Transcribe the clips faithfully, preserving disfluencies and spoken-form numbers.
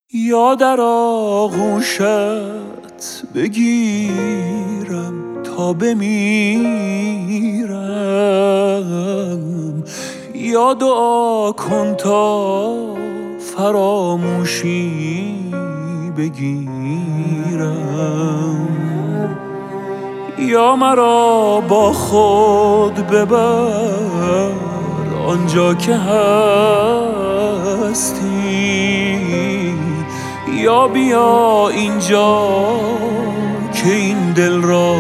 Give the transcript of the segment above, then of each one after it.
یا در آغوشت بگیرم تا بمیرم، یا دعا کن تا فراموشی بگیرم، یا مرا با خود ببر آنجا که هستی، یا بیا اینجا که این دل را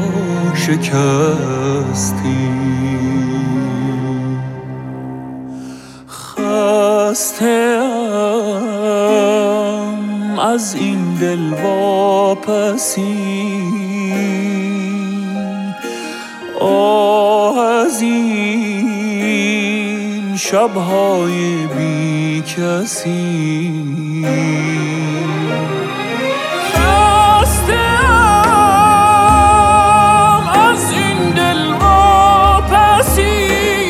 شکستی. خسته‌ام از این دل واپسی، آه از این شب‌های بی کسی. خسته‌ام از این دل واپسی،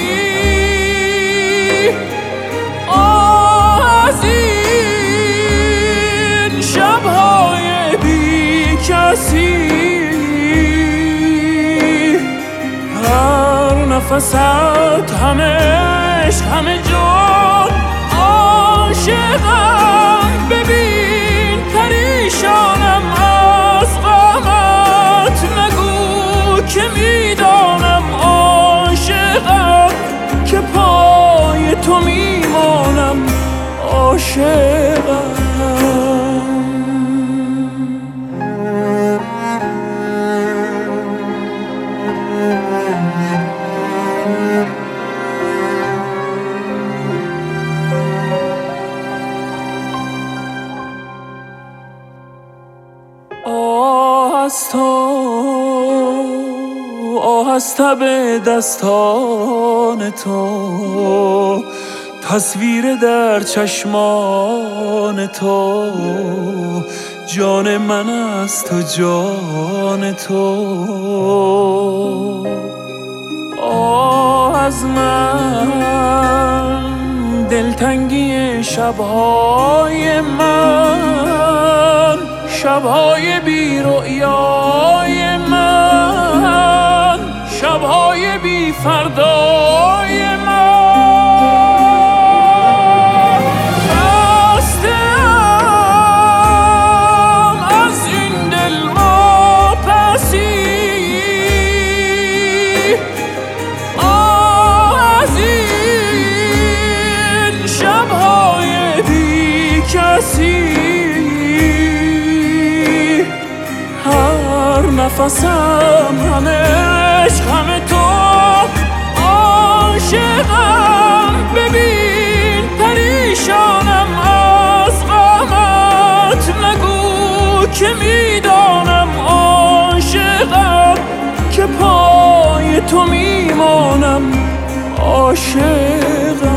آه از این شب‌های بی کسی. هر نفست همه عشق همه جان عاشقم، ببین پریشانم از غمت، نگو که میدانم عاشقم، که پای تو میمانم عاشقم. آه از تو، آه از تب دستان تو، تصویر در چشمان تو، جان من است و جان تو. آه از من دلتنگی شب‌های من، شب‌های بی رؤیای من، شب‌های بی فردای من. خسته‌ام از این دل واپسی، آه از این شب‌های بی کسی. هر نفسم همه عشق همه تو عاشقم، ببین پریشانم از غمت، نگو که میدانم عاشقم، که پای تو میمانم عاشقم.